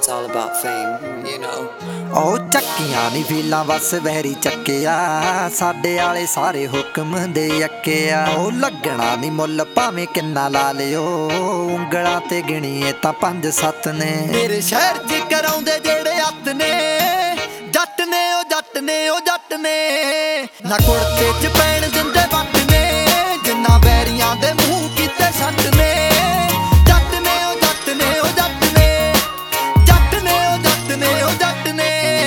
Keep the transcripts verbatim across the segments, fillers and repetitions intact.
all about fame, you know. ਉਹ ਚੱਕੀਆਂ ਨੀ ਫੀਲਾਂ ਬਸ ਵਹਿਰੀ ਚੱਕਿਆ, ਸਾਡੇ ਆਲੇ ਸਾਰੇ ਹੁਕਮ ਦੇ ਅੱਕਿਆ। ਉਹ ਲੱਗਣਾ ਨੀ ਮੁੱਲ ਭਾਵੇਂ ਕਿੰਨਾ ਲਾ ਲਿਓ, ਉਂਗਲਾਂ ਤੇ ਗਿਣੀਏ ਤਾਂ ਪੰਜ ਸੱਤ ਨੇ। ਮੇਰੇ ਸ਼ਹਿਰ 'ਚ ਕਰਾਉਂਦੇ ਜਿਹੜੇ ਹੱਥ ਨੇ, ਜੱਟ ਨੇ ਉਹ ਜੱਟ ਨੇ ਉਹ ਜੱਟ ਨੇ, ਨਾ ਕੁੜਤੇ 'ਚ ਪੈਣ ਦਿੰਦੇ ਵੱਟ ਨੇ, ਜਿੰਨਾ ਵੈਰੀਆਂ ਦੇ ਮੂੰਹ ਕੀਤੇ ਸੱਟ ਨੇ। ਜੱਟ ਨੇ ਉਹ ਜੱਟ ਨੇ ਉਹ ਜੱਟ ਨੇ, ਜੱਟ ਨੇ ਉਹ ਜੱਟ ਨੇ ਉਹ ਜੱਟ ਨੇ।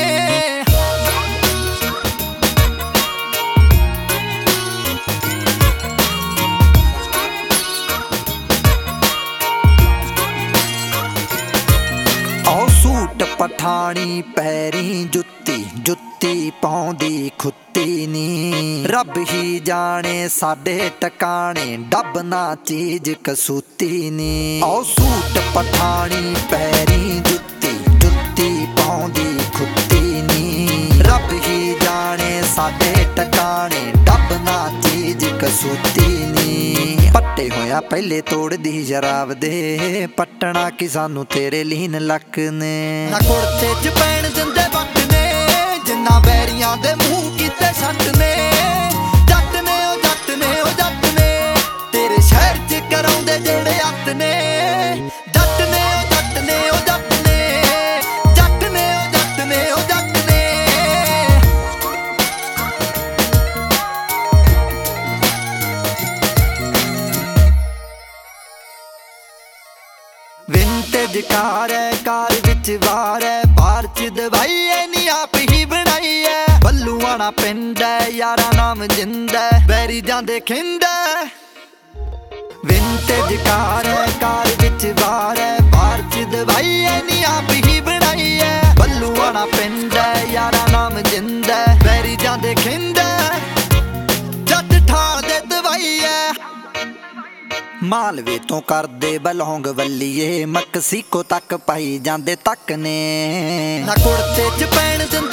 ਉਹ ਸੂਟ ਪਠਾਣੀ ਪੈਰੀ ਜੁੱਤੀ ਜੁੱਤੀ ਪਾਉਂਦੀ ਖੁੱਤੀ ਨੀ, ਰੱਬ ਹੀ ਜਾਣੇ ਸਾਡੇ ਟਿਕਾਣੇ ਡੱਬ ਨਾ ਚੀਜ਼ ਕਸੂਤੀ ਨੀ। ਉਹ ਸੂਟ ਪਠਾਣੀ ਪੈਰੀ ਜੁੱਤੀ ਜੁੱਤੀ ਪਾਉਂਦੀ ਖੁੱਤੀ ਨੀ, ਰੱਬ ਹੀ ਜਾਣੇ ਸਾਡੇ ਟਿਕਾਣੇ ਡੱਬ ਨਾ ਚੀਜ਼ ਕਸੂਤੀ ਨੀ। ਪੱਟੇ ਹੋਇਆ ਪਹਿਲੇ ਤੋੜਦੀ ਸ਼ਰਾਬ ਦੇ, ਪੱਟਣਾ ਕਿ ਸਾਨੂੰ ਤੇਰੇ ਲੀਨ ਲੱਕ ਨੇ। ਨਾ ਕੁੜਤੇ 'ਚ ਪੈਣ ਦਿੰਦੇ ਵੱਟ ਨੇ, ਜਿੰਨਾ ਵੈਰੀਆਂ ਦੇ ਮੂੰਹ ਕੀਤੇ ਸੱਟ ਨੇ। ਜੱਟ ਨੇ ਉਹ ਜੱਟ ਨੇ ਉਹ ਜੱਟ ਨੇ, ਤੇਰੇ ਸ਼ਹਿਰ 'ਚ ਕਰਾਉਂਦੇ ਜਿਹੜੇ ਹੱਥ ਨੇ। ਜੱਟ ਨੇ ਉਹ ਜੱਟ ਨੇ ਉਹ ਜੱਟ ਨੇ, ਜੱਟ ਨੇ ਉਹ ਜੱਟ ਨੇ ਉਹ ਜੱਟ ਨੇ। ਵਿੰਟੇਜ ਕਾਰ ਹੈ ਕਾਰ ਵਿੱਚ ਵਾਰ ਹੈ, ਬਾਹਰ 'ਚ ਦਵਾਈ ਐ ਨੀ ਆਪ ਹੀ ਬਣਾਈ ਐ। ਬੱਲੂਆਣਾ ਪਿੰਡ ਐ ਯਾਰਾਂ ਨਾਮ ਜਿੰਦਾ, ਵੈਰੀ ਜਾਂਦੇ ਖਿੰਡ ਐ। ਵਿੰਟੇਜ ਕਾਰ ਹੈ ਕਾਰ ਵਿੱਚ ਵਾਰ ਹੈ, ਬਾਹਰ 'ਚ ਦਵਾਈ ਐ ਨੀ ਆਪ ਹੀ ਬਣਾਈ ਐ। ਬੱਲੂਆਣਾ ਪਿੰਡ ਐ ਯਾਰਾਂ ਨਾਮ ਜਿੰਦਾ, ਵੈਰੀ ਜਾਂਦੇ ਖਿੰਡ ਐ। ਜੱਟ ਠਾਲ ਦੇ ਦਵਾਈ ਐ। ਮਾਲਵੇ ਤੋਂ ਕਰਦੇ ਬਲੌਂਗ ਵੱਲੀਏ, ਮਕਸੀਕੋ ਤੱਕ ਪਾਈ ਜਾਂਦੇ ਤੱਕ ਨੇ। ਨਾ ਕੁੜਤੇ 'ਚ ਪੈਣ ਦਿੰਦੇ